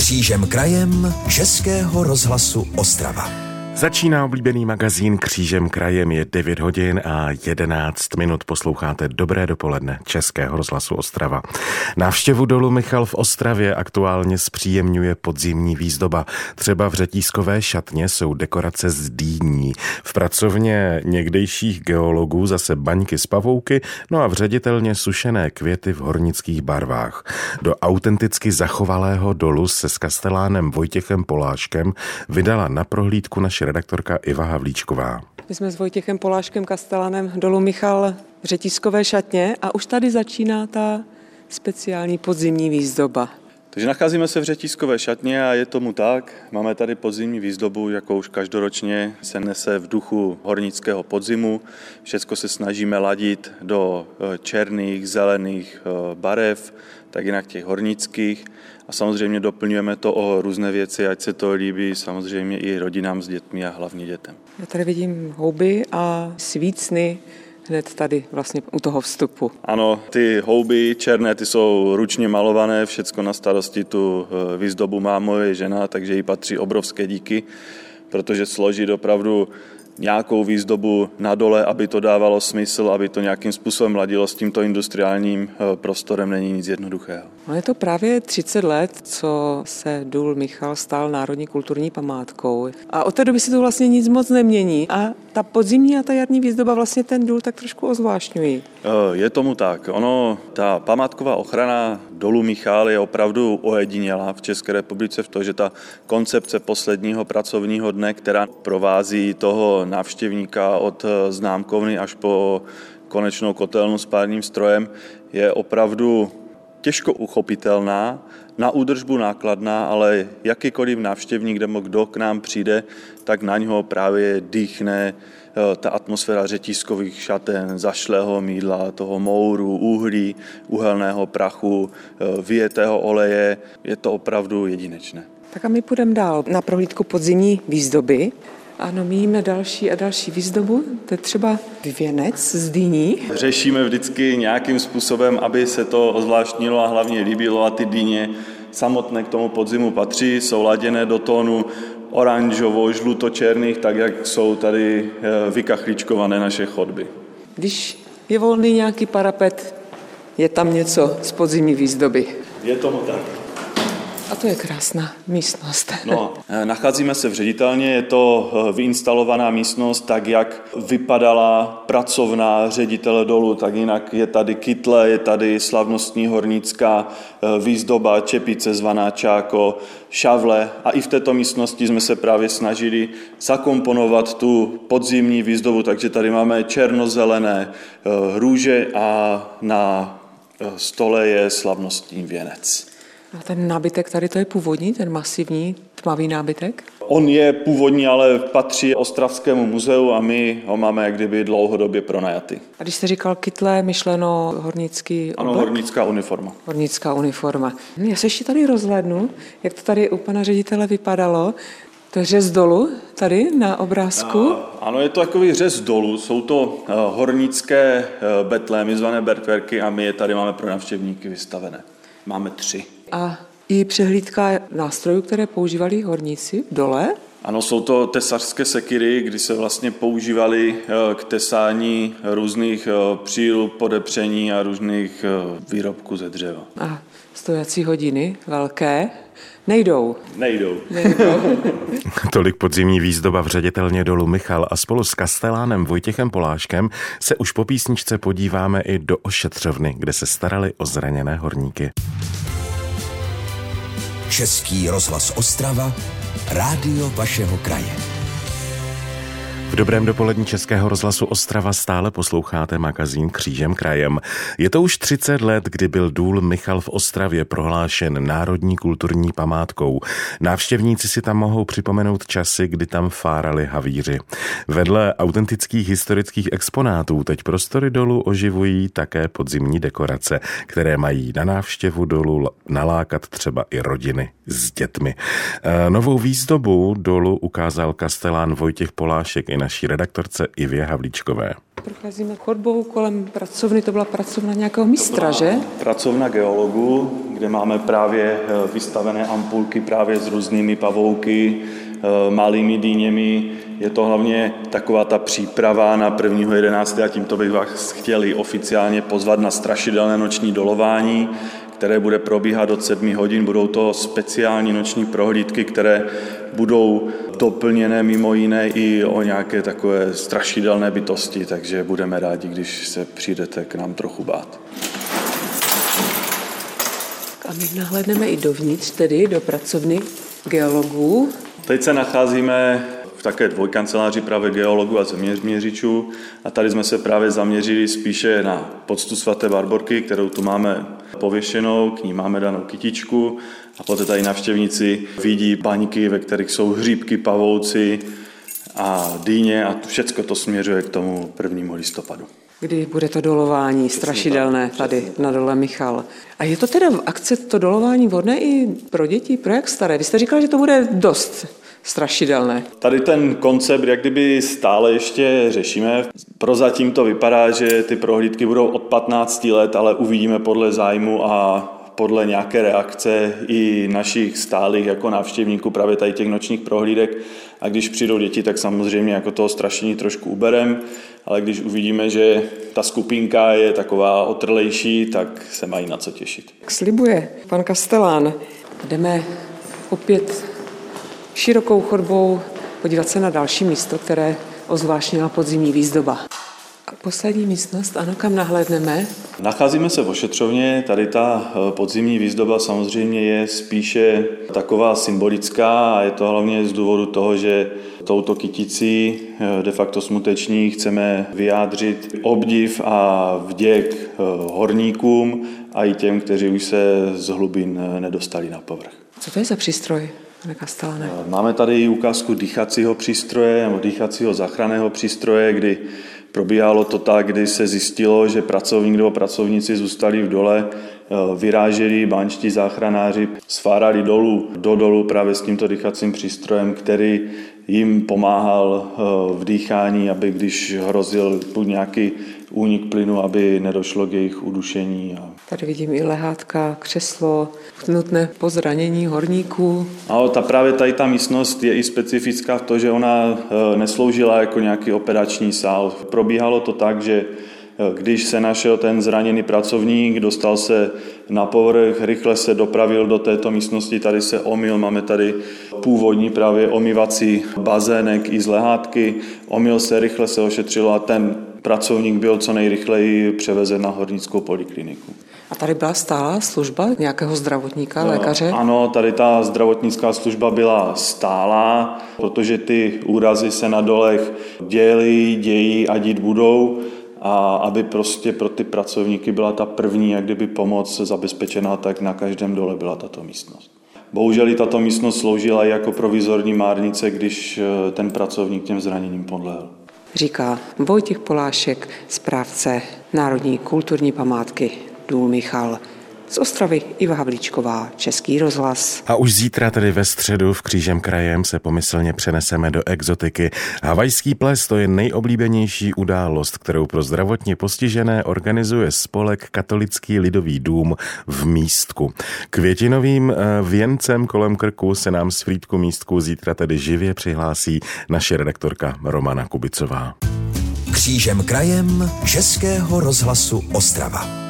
Křížem krajem Českého rozhlasu Ostrava. Začíná oblíbený magazín Křížem krajem, je 9 hodin a 11 minut. Posloucháte Dobré dopoledne Českého rozhlasu Ostrava. Návštěvu dolu Michal v Ostravě aktuálně zpříjemňuje podzimní výzdoba. Třeba v Řetízkové šatně jsou dekorace z dýní. V pracovně někdejších geologů zase baňky z pavouky, no a v ředitelně sušené květy v hornických barvách. Do autenticky zachovalého dolu se s kastelánem Vojtěchem Poláškem vydala na prohlídku naše redaktorka Iva Havlíčková. My jsme s Vojtěchem Poláškem, kastelánem dolu Michal v Řetízkové šatně a už tady začíná ta speciální podzimní výzdoba. Takže nacházíme se v Řetízkové šatně a je tomu tak. Máme tady podzimní výzdobu, jako už každoročně se nese v duchu hornického podzimu. Všecko se snažíme ladit do černých, zelených barev, tak jinak těch hornických. A samozřejmě doplňujeme to o různé věci, ať se to líbí samozřejmě i rodinám s dětmi a hlavně dětem. Já tady vidím houby a svícny hned tady vlastně u toho vstupu. Ano, ty houby černé, ty jsou ručně malované, všecko na starosti tu výzdobu má moje žena, takže jí patří obrovské díky, protože složit opravdu nějakou výzdobu na dole, aby to dávalo smysl, aby to nějakým způsobem ladilo s tímto industriálním prostorem, není nic jednoduchého. No je to právě 30 let, co se důl Michal stal národní kulturní památkou. A od té doby se to vlastně nic moc nemění. A ta podzimní a ta jarní výzdoba vlastně ten důl tak trošku ozvláštňují. Je tomu tak. Ta památková ochrana dolu Michal je opravdu ojedinělá v České republice v tom, že ta koncepce posledního pracovního dne, která provází toho návštěvníka od známkovny až po konečnou kotelnu s párním strojem, je opravdu těžko uchopitelná, na údržbu nákladná, ale jakýkoliv návštěvník, nebo kdo k nám přijde, tak na něho právě dýchne ta atmosféra řetízkových šaten, zašlého mýdla, toho mouru, uhlí, uhelného prachu, vyjetého oleje. Je to opravdu jedinečné. Tak a my půjdeme dál na prohlídku podzimní výzdoby. Ano, míjíme další a další výzdobu, to je třeba věnec z dýní. Řešíme vždycky nějakým způsobem, aby se to ozvláštnilo a hlavně líbilo a ty dýně samotné k tomu podzimu patří, jsou laděné do tónu oranžovo, žlutočerných, tak jak jsou tady vykachličkované naše chodby. Když je volný nějaký parapet, je tam něco z podzimní výzdoby. Je tomu tak. A to je krásná místnost. No, nacházíme se v ředitelně, je to vyinstalovaná místnost, tak jak vypadala pracovna ředitele dolu, tak jinak je tady kytle, je tady slavnostní hornická výzdoba, čepice zvaná čáko, šavle a i v této místnosti jsme se právě snažili zakomponovat tu podzimní výzdobu, takže tady máme černozelené růže a na stole je slavnostní věnec. A ten nábytek tady, to je původní, ten masivní tmavý nábytek? On je původní, ale patří Ostravskému muzeu a my ho máme jak kdyby dlouhodobě pronajatý. A když jste říkal kytle, myšleno hornický oblek? Ano, hornická uniforma. Hornická uniforma. Já se ještě tady rozhlédnu, jak to tady u pana ředitele vypadalo. To je řez dolu tady na obrázku? Ano, je to takový řez dolu. Jsou to hornické betlémy, zvané bertverky a my je tady máme pro návštěvníky vystavené. Máme 3. A i přehlídka nástrojů, které používali horníci dole? Ano, jsou to tesařské sekyry, kdy se vlastně používaly k tesání různých příl, podepření a různých výrobků ze dřeva. A stojací hodiny velké nejdou. Tolik podzimní výzdoba v ředitelně dolu Michal a spolu s kastelánem Vojtěchem Poláškem se už po písničce podíváme i do ošetřovny, kde se starali o zraněné horníky. Český rozhlas Ostrava, rádio vašeho kraje. V dobrém dopolední Českého rozhlasu Ostrava stále posloucháte magazín Křížem krajem. Je to už 30 let, kdy byl důl Michal v Ostravě prohlášen národní kulturní památkou. Návštěvníci si tam mohou připomenout časy, kdy tam fárali havíři. Vedle autentických historických exponátů teď prostory dolu oživují také podzimní dekorace, které mají na návštěvu dolu nalákat třeba i rodiny s dětmi. Novou výzdobu dolu ukázal kastelán Vojtěch Polášek i naší redaktorce Ivě Havlíčkové. Procházíme chodbou kolem pracovny, to byla pracovna nějakého mistra, že? Pracovna geologů, kde máme právě vystavené ampulky právě s různými pavouky, malými dýněmi. Je to hlavně taková ta příprava na 1.11. a tímto bych vás chtěli oficiálně pozvat na strašidelné noční dolování, které bude probíhat od 7 hodin. Budou to speciální noční prohlídky, které budou doplněné mimo jiné i o nějaké takové strašidelné bytosti, takže budeme rádi, když se přijdete k nám trochu bát. A my nahlédneme i dovnitř, tedy do pracovny geologů. Teď se nacházíme v také dvojkanceláři právě geologů a zeměměřičů a tady jsme se právě zaměřili spíše na poctu svaté Barborky, kterou tu máme pověšenou, k ní máme danou kytičku a poté tady navštěvníci vidí baňky, ve kterých jsou hříbky, pavouci a dýně a všecko to směřuje k tomu 1. listopadu. Kdy bude to dolování strašidelné tady na dole Michal. A je to teda akce, to dolování vhodné i pro děti, pro jak staré? Vy jste říkal, že to bude dost strašidelné. Tady ten koncept, jak kdyby stále ještě řešíme. Prozatím to vypadá, že ty prohlídky budou od 15 let, ale uvidíme podle zájmu a podle nějaké reakce i našich stálých jako návštěvníků právě tady těch nočních prohlídek. A když přijdou děti, tak samozřejmě jako toho strašení trošku uberem, ale když uvidíme, že ta skupinka je taková otrlejší, tak se mají na co těšit. Slibuje pan Kastelán. Jdeme opět širokou chodbou podívat se na další místo, které ozvláštnila podzimní výzdoba. A poslední místnost, ano, kam nahlédneme? Nacházíme se v ošetřovně, tady ta podzimní výzdoba samozřejmě je spíše taková symbolická a je to hlavně z důvodu toho, že touto kyticí de facto smuteční chceme vyjádřit obdiv a vděk horníkům a i těm, kteří už se z hlubin nedostali na povrch. Co to je za přístroj, pane Kasteláne? Máme tady ukázku dýchacího přístroje nebo dýchacího záchranného přístroje, kdy probíhalo to tak, kdy se zjistilo, že pracovník nebo pracovníci zůstali v dole, vyráželi báňští záchranáři, svárali do dolu právě s tímto dýchacím přístrojem, který jim pomáhal v dýchání, aby když hrozil nějaký únik plynu, aby nedošlo k jejich udušení. Tady vidím i lehátka, křeslo, nutné po zranění horníků. A právě tady ta místnost je i specifická v tom, že ona nesloužila jako nějaký operační sál. Probíhalo to tak, že když se našel ten zraněný pracovník, dostal se na povrch, rychle se dopravil do této místnosti, tady se omyl, máme tady původní právě omývací bazének i z lehátky, omyl se, rychle se ošetřilo a ten pracovník byl co nejrychleji převezen na hornickou polikliniku. A tady byla stálá služba nějakého zdravotníka, lékaře? Ano, tady ta zdravotnická služba byla stálá, protože ty úrazy se na dolech dějí a dít budou. A aby prostě pro ty pracovníky byla ta první, jak kdyby pomoc zabezpečená, tak na každém dole byla tato místnost. Bohužel i tato místnost sloužila i jako provizorní márnice, když ten pracovník těm zraněním podlehl. Říká Vojtěch Polášek, správce Národní kulturní památky Důl Michal. Z Ostravy Iva Havlíčková, Český rozhlas. A už zítra, tedy ve středu v Křížem krajem, se pomyslně přeneseme do exotiky. Havajský ples, to je nejoblíbenější událost, kterou pro zdravotně postižené organizuje spolek Katolický lidový dům v Místku. Květinovým věncem kolem krku se nám z Frýdku Místku zítra tedy živě přihlásí naše redaktorka Romana Kubicová. Křížem krajem Českého rozhlasu Ostrava.